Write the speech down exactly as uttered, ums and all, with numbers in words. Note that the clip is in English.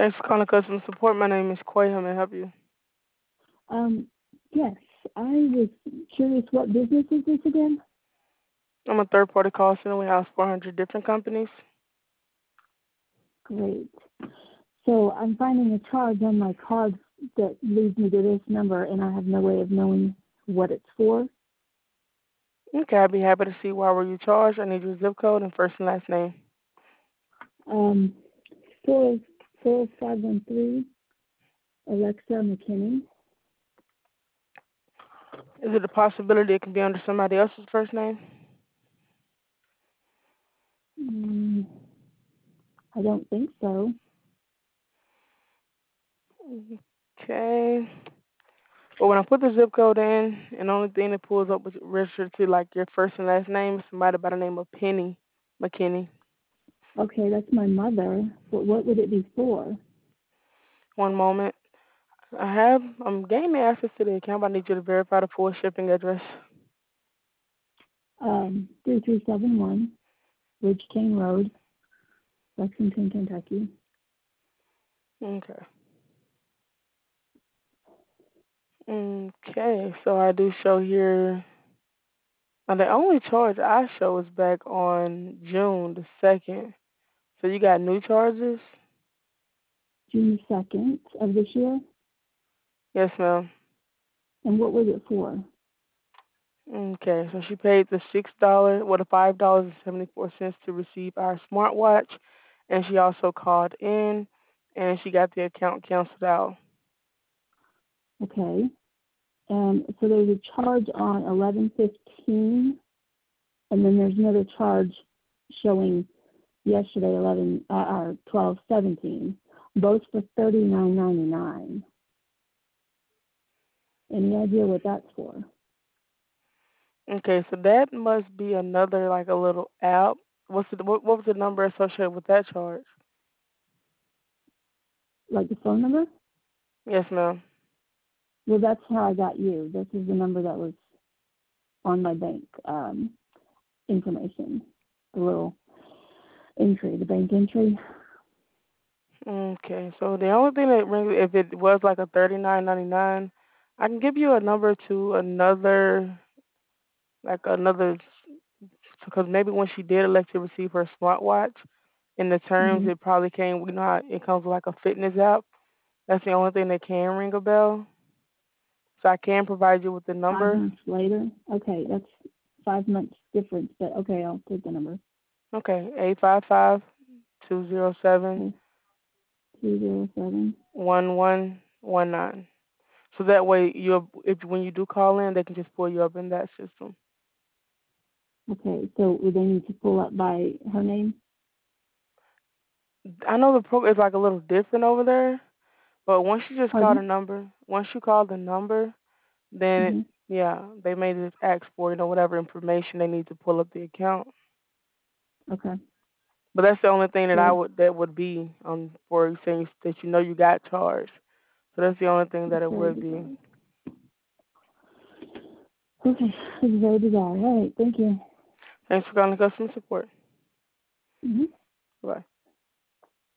Thanks for calling customer support. My name is Quay. How may I help you? Um, yes, I was curious, what business is this again? I'm a third party call center. We house four hundred different companies. Great. So I'm finding a charge on my card that leads me to this number, and I have no way of knowing what it's for. Okay, I'd be happy to see why were you charged. I need your zip code and first and last name. Um, four four five one three Alexa McKinney. Is it a possibility it can be under somebody else's first name? Mm, I don't think so. Okay. Well, when I put the zip code in, and the only thing that pulls up was registered to like your first and last name, is somebody by the name of Penny McKinney. Okay, that's my mother. But what would it be for? One moment. I have, I'm gaining access to the account, but I need you to verify the full shipping address. Um, three three seven one Ridge Cane Road, Lexington, Kentucky. Okay. Okay, so I do show here. Now the only charge I show is back on June the second. So you got new charges? June second of this year. Yes, ma'am. And what was it for? Okay, so she paid the six dollars, well, the five dollars and seventy four cents to receive our smartwatch, and she also called in, and she got the account canceled out. Okay. Um, so there's a charge on eleven fifteen, and then there's another charge showing yesterday eleven uh, or twelve seventeen, both for thirty nine ninety nine. Any idea what that's for? Okay, so that must be another like a little app. What's the what, what was the number associated with that charge? Like the phone number? Yes, ma'am. Well, that's how I got you. This is the number that was on my bank um, information. The little entry, the bank entry. Okay, so the only thing that rings, if it was like a thirty nine ninety nine, I can give you a number to another, like another, because maybe when she did elect to receive her smartwatch, in the terms Mm-hmm. it probably came. We know how it comes with like a fitness app. That's the only thing that can ring a bell. So I can provide you with the Five number. months later. Okay, that's five months difference, but okay, I'll take the number. Okay, eight five five two zero seven Okay, two zero seven. one one one nine. So that way, you if when you do call in, they can just pull you up in that system. Okay, so would they need to pull up by her name? I know the program is like a little different over there, but once you just call the Pardon? number, once you call the number, then it, Mm-hmm. yeah, they may just ask for you know whatever information they need to pull up the account. Okay. But that's the only thing that I So, would that would be um for you saying that you know you got charged. So that's the only thing that it's it very would be. bizarre. Okay, it's very bizarre. All right, thank you. Thanks for calling customer support. Mm-hmm. Bye.